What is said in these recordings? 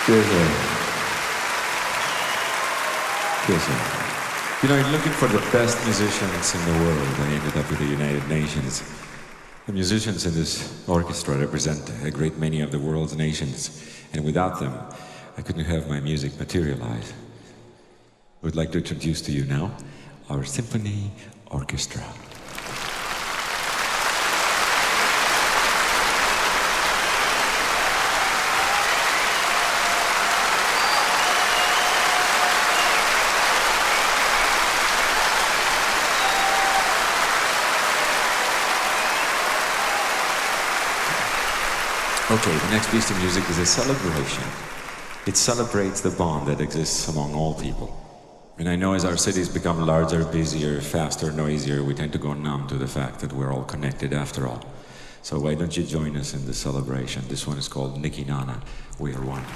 Cheers, man. Cheers, man. You know, in looking for the best musicians in the world, I ended up with the United Nations. The musicians in this orchestra represent a great many of the world's nations, and without them, I couldn't have my music materialize. I would like to introduce to you now our symphony orchestra. Okay, the next piece of music is a celebration. It celebrates the bond that exists among all people. And I know as our cities become larger, busier, faster, noisier, we tend to go numb to the fact that we're all connected after all. So why don't you join us in the celebration? This one is called Niki Nana, We Are One.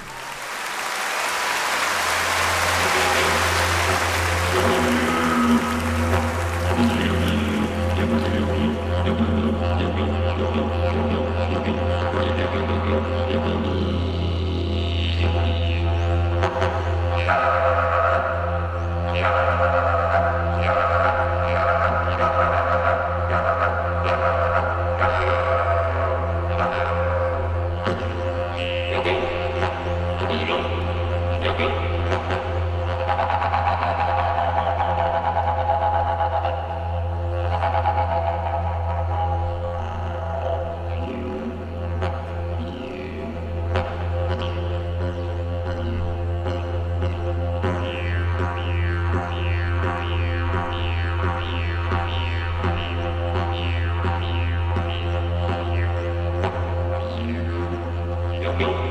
Yo.